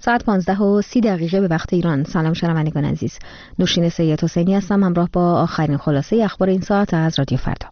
ساعت 15:30 به وقت ایران. سلام شنوندگان عزیز، نوشین سید حسینی هستم همراه با آخرین خلاصه اخبار این ساعت از رادیو فردا.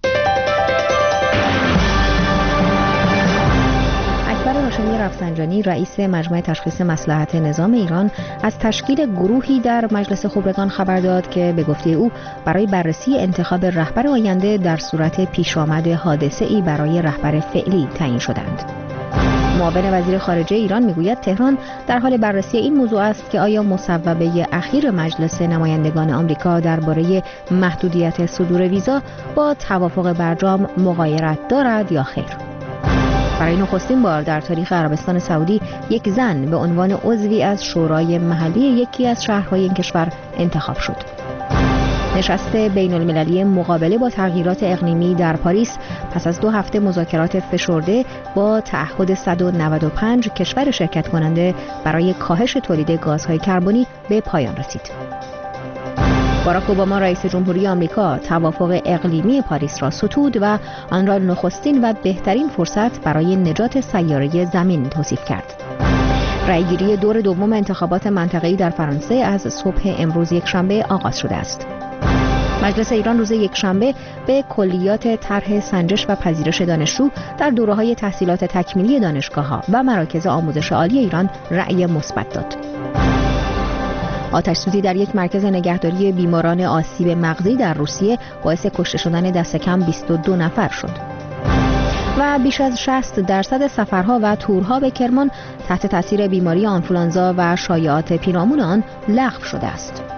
اکبر هاشمی رفسنجانی رئیس مجمع تشخیص مصلحت نظام ایران از تشکیل گروهی در مجلس خبرگان خبر داد که به گفته او برای بررسی انتخاب رهبر آینده در صورت پیش آمد حادثه‌ای برای رهبر فعلی تعیین شدند. معاون وزیر خارجه ایران میگوید تهران در حال بررسی این موضوع است که آیا مصوبه اخیر مجلس نمایندگان آمریکا درباره محدودیت صدور ویزا با توافق برجام مغایرت دارد یا خیر. برای نخستین بار در تاریخ عربستان سعودی یک زن به عنوان عضوی از شورای محلی یکی از شهرهای این کشور انتخاب شد. نشست بین المللی مقابله با تغییرات اقلیمی در پاریس پس از 2 هفته مذاکرات فشرده با تعهد 195 کشور شرکت کننده برای کاهش تولید گازهای کربنی به پایان رسید. باراک اوباما رئیس جمهوری آمریکا توافق اقلیمی پاریس را ستود و آن را نخستین و بهترین فرصت برای نجات سیاره زمین توصیف کرد. رأیگیری دور دوم انتخابات منطقه‌ای در فرانسه از صبح امروز یکشنبه آغاز شده است. مجلس ایران روز یکشنبه به کلیات طرح سنجش و پذیرش دانشجو در دوره‌های تحصیلات تکمیلی دانشگاه‌ها و مراکز آموزش عالی ایران رأی مثبت داد. آتش‌سوزی در یک مرکز نگهداری بیماران آسیب مغزی در روسیه باعث کشته شدن دست کم 22 نفر شد. و بیش از 60% سفرها و تورها به کرمان تحت تاثیر بیماری آنفولانزا و شایعات پیرامون آن لغو شده است.